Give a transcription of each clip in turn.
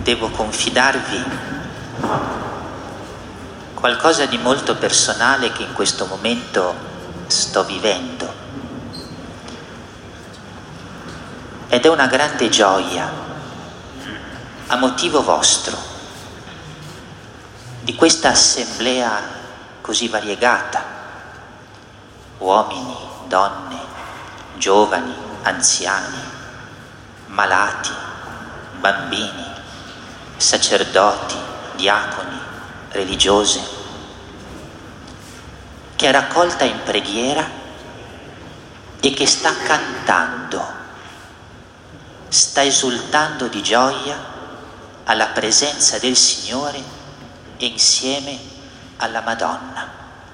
devo confidarvi qualcosa di molto personale che in questo momento sto vivendo. Ed è una grande gioia a motivo vostro, di questa assemblea così variegata, uomini, donne, giovani, anziani, malati, bambini, sacerdoti, diaconi, religiose, che è raccolta in preghiera e che sta cantando, sta esultando di gioia alla presenza del Signore e insieme alla Madonna.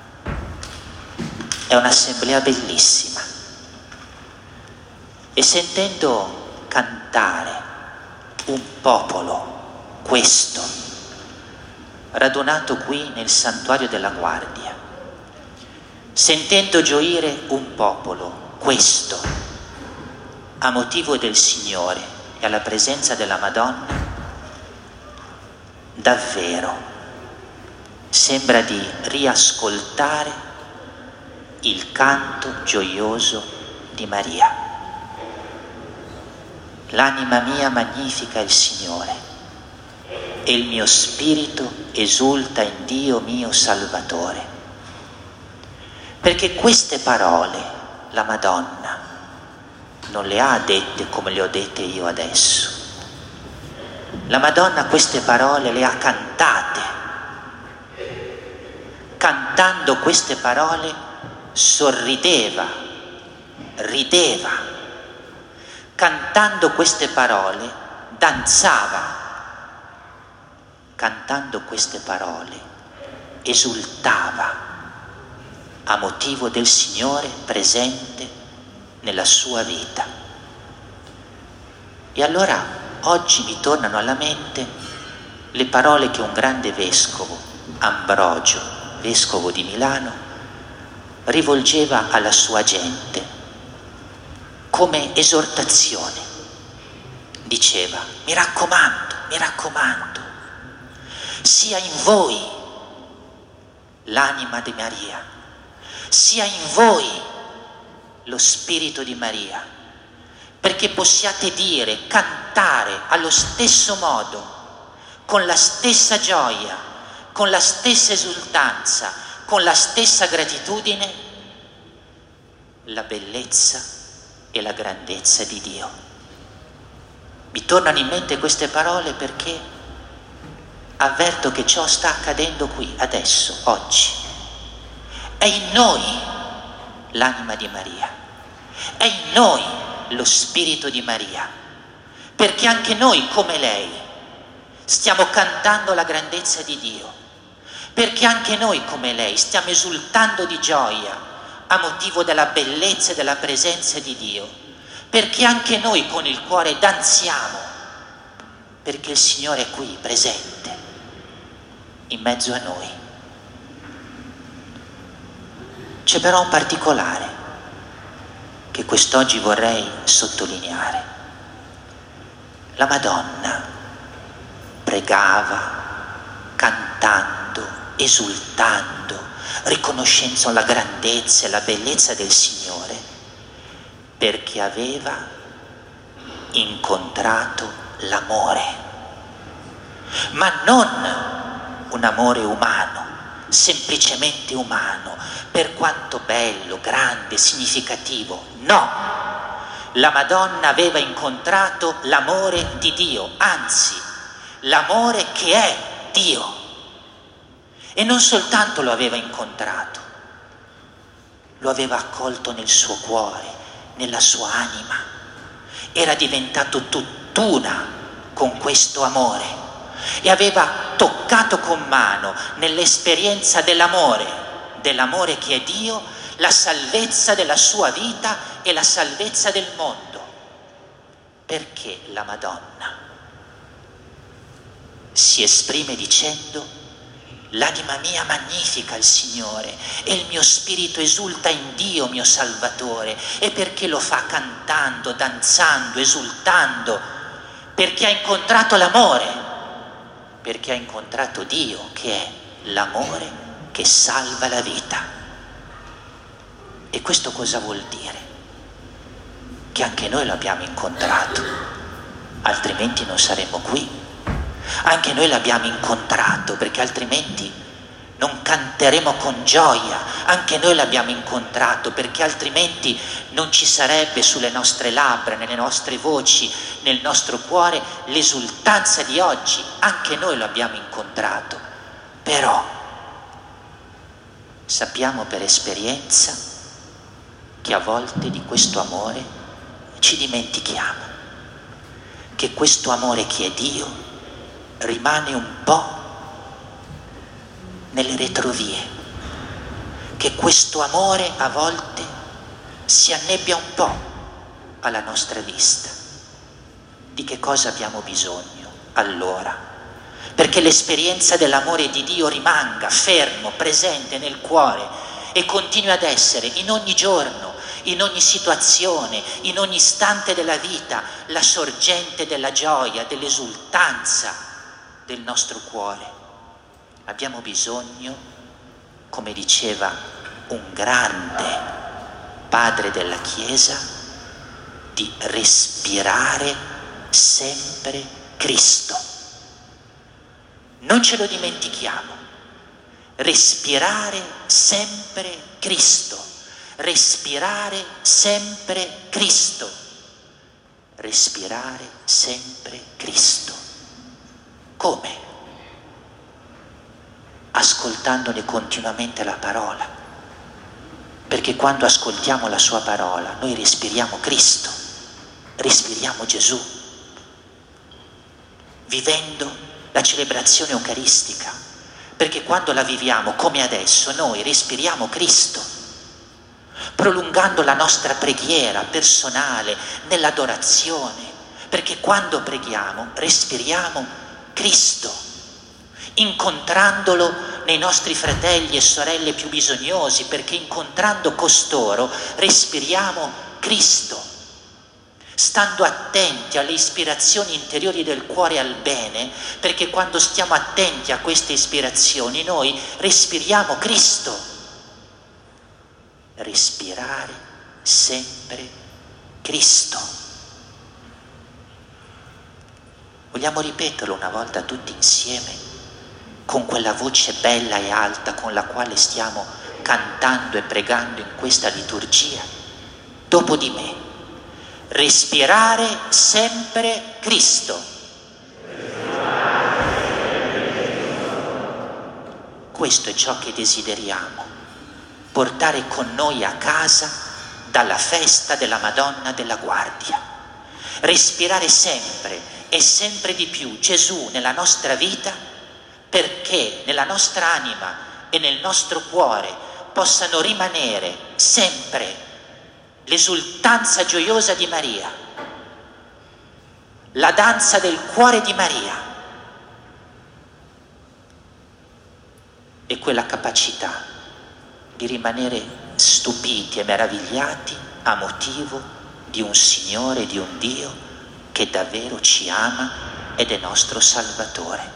È un'assemblea bellissima e sentendo cantare un popolo, questo, radunato qui nel santuario della Guardia, sentendo gioire un popolo, questo, a motivo del Signore e alla presenza della Madonna, davvero sembra di riascoltare il canto gioioso di Maria. L'anima mia magnifica il Signore e il mio spirito esulta in Dio mio Salvatore. Perché queste parole la Madonna non le ha dette come le ho dette io adesso. La Madonna queste parole le ha cantate. Cantando queste parole sorrideva, rideva. Cantando queste parole danzava. Cantando queste parole esultava a motivo del Signore presente nella sua vita. E allora oggi mi tornano alla mente le parole che un grande vescovo, Ambrogio, vescovo di Milano, rivolgeva alla sua gente come esortazione. Diceva: mi raccomando, sia in voi l'anima di Maria, sia in voi lo spirito di Maria, perché possiate dire, cantare allo stesso modo, con la stessa gioia, con la stessa esultanza, con la stessa gratitudine, la bellezza e la grandezza di Dio. Mi tornano in mente queste parole perché avverto che ciò sta accadendo qui, adesso, oggi. È in noi l'anima di Maria, è in noi lo spirito di Maria, perché anche noi, come lei, stiamo cantando la grandezza di Dio, perché anche noi, come lei, stiamo esultando di gioia a motivo della bellezza e della presenza di Dio, perché anche noi con il cuore danziamo, perché il Signore è qui, presente, in mezzo a noi. C'è però un particolare che quest'oggi vorrei sottolineare. La Madonna pregava, cantando, esultando, riconoscendo la grandezza e la bellezza del Signore, perché aveva incontrato l'amore, ma non un amore umano, semplicemente umano, per quanto bello, grande, significativo. No, la Madonna aveva incontrato l'amore di Dio, anzi, l'amore che è Dio. E non soltanto lo aveva incontrato, lo aveva accolto nel suo cuore, nella sua anima. Era diventato tutt'una con questo amore e aveva toccato con mano nell'esperienza dell'amore che è Dio, la salvezza della sua vita e la salvezza del mondo. Perché la Madonna si esprime dicendo: l'anima mia magnifica il Signore e il mio spirito esulta in Dio mio Salvatore. E perché lo fa cantando, danzando, esultando? Perché ha incontrato l'amore. perché ha incontrato Dio, che è l'amore che salva la vita. E questo cosa vuol dire? Che anche noi l'abbiamo incontrato, altrimenti non saremmo qui. Anche noi l'abbiamo incontrato, perché altrimenti non canteremo con gioia. Anche noi l'abbiamo incontrato, perché altrimenti non ci sarebbe sulle nostre labbra, nelle nostre voci, nel nostro cuore l'esultanza di oggi. Anche noi lo abbiamo incontrato, però sappiamo per esperienza che a volte di questo amore ci dimentichiamo, che questo amore che è Dio rimane un po' nelle retrovie, che questo amore a volte si annebbia un po' alla nostra vista. Di che cosa abbiamo bisogno allora? Perché l'esperienza dell'amore di Dio rimanga fermo, presente nel cuore e continui ad essere in ogni giorno, in ogni situazione, in ogni istante della vita, la sorgente della gioia, dell'esultanza del nostro cuore. Abbiamo bisogno, come diceva un grande padre della Chiesa, di respirare sempre Cristo. Non ce lo dimentichiamo. Respirare sempre Cristo. Respirare sempre Cristo. Respirare sempre Cristo. Come? Ascoltandone continuamente la parola, perché quando ascoltiamo la sua parola noi respiriamo Cristo, respiriamo Gesù, vivendo la celebrazione eucaristica, perché quando la viviamo come adesso noi respiriamo Cristo, prolungando la nostra preghiera personale nell'adorazione, perché quando preghiamo respiriamo Cristo, incontrandolo nei nostri fratelli e sorelle più bisognosi, perché incontrando costoro respiriamo Cristo, stando attenti alle ispirazioni interiori del cuore e al bene, perché quando stiamo attenti a queste ispirazioni noi respiriamo Cristo. Respirare sempre Cristo. Vogliamo ripeterlo una volta tutti insieme, con quella voce bella e alta con la quale stiamo cantando e pregando in questa liturgia, dopo di me. Respirare sempre Cristo. Questo è ciò che desideriamo, portare con noi a casa dalla festa della Madonna della Guardia. Respirare sempre e sempre di più Gesù nella nostra vita, perché nella nostra anima e nel nostro cuore possano rimanere sempre l'esultanza gioiosa di Maria, la danza del cuore di Maria e quella capacità di rimanere stupiti e meravigliati a motivo di un Signore, di un Dio che davvero ci ama ed è nostro Salvatore.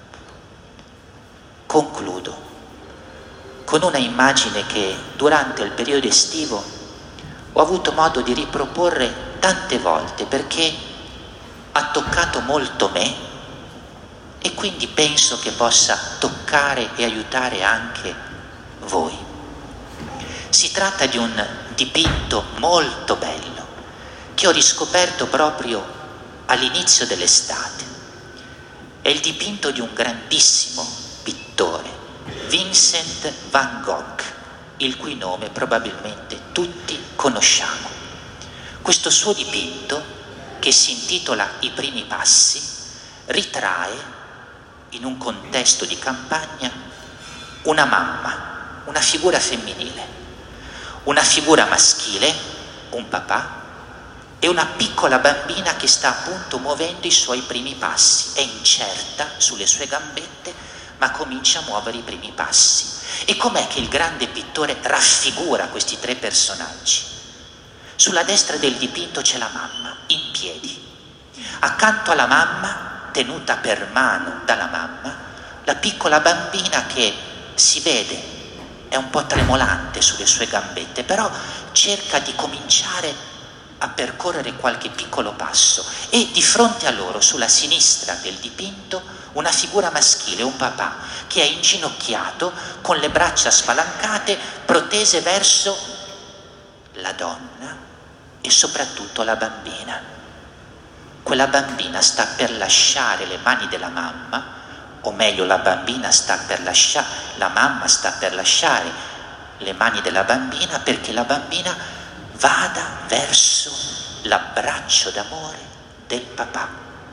Concludo con una immagine che durante il periodo estivo ho avuto modo di riproporre tante volte, perché ha toccato molto me e quindi penso che possa toccare e aiutare anche voi. Si tratta di un dipinto molto bello che ho riscoperto proprio all'inizio dell'estate. È il dipinto di un grandissimo pittore, Vincent van Gogh, il cui nome probabilmente tutti conosciamo. Questo suo dipinto, che si intitola I primi passi, ritrae in un contesto di campagna una mamma, una figura femminile, una figura maschile, un papà, e una piccola bambina che sta appunto muovendo i suoi primi passi. È incerta sulle sue gambette, ma comincia a muovere i primi passi. E com'è che il grande pittore raffigura questi tre personaggi? Sulla destra del dipinto c'è la mamma, in piedi. Accanto alla mamma tenuta per mano dalla mamma, la piccola bambina che si vede, è un po' tremolante sulle sue gambette, però cerca di cominciare a percorrere qualche piccolo passo, e di fronte a loro, sulla sinistra del dipinto, una figura maschile, un papà, che è inginocchiato con le braccia spalancate, protese verso la donna e soprattutto la bambina. Quella bambina sta per lasciare le mani della mamma, o meglio la mamma sta per lasciare le mani della bambina, perché la bambina vada verso l'abbraccio d'amore del papà.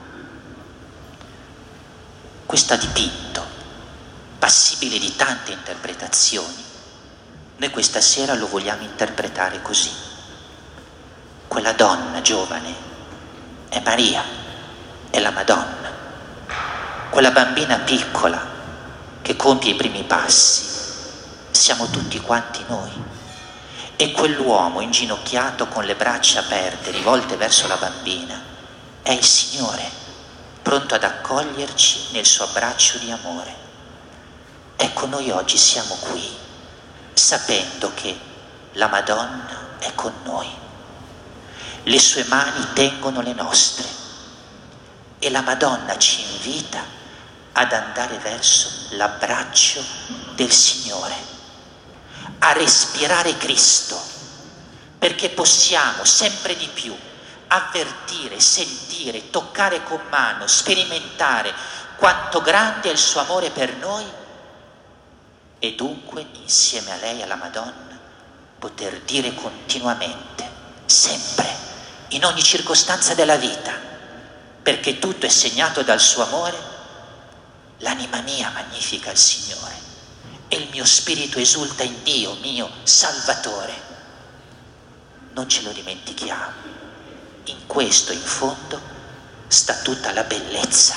Questo dipinto, passibile di tante interpretazioni, noi questa sera lo vogliamo interpretare così. Quella donna giovane è Maria, è la Madonna. Quella bambina piccola che compie i primi passi siamo tutti quanti noi. E quell'uomo inginocchiato con le braccia aperte, rivolte verso la bambina, è il Signore, pronto ad accoglierci nel suo abbraccio di amore. Ecco, noi oggi siamo qui, sapendo che la Madonna è con noi. Le sue mani tengono le nostre e la Madonna ci invita ad andare verso l'abbraccio del Signore, a respirare Cristo, perché possiamo sempre di più avvertire, sentire, toccare con mano, sperimentare quanto grande è il suo amore per noi, e dunque insieme a lei, alla Madonna, poter dire continuamente, sempre, in ogni circostanza della vita, perché tutto è segnato dal suo amore: l'anima mia magnifica il Signore e il mio spirito esulta in Dio, mio Salvatore. Non ce lo dimentichiamo. In questo, in fondo, sta tutta la bellezza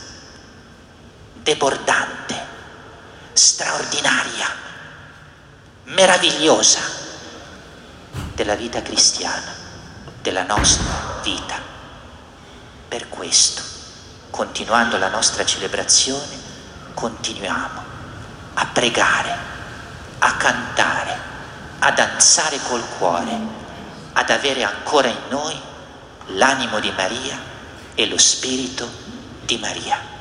debordante, straordinaria, meravigliosa della vita cristiana, della nostra vita. Per questo, continuando la nostra celebrazione, continuiamo a pregare, a cantare, a danzare col cuore, ad avere ancora in noi l'animo di Maria e lo spirito di Maria.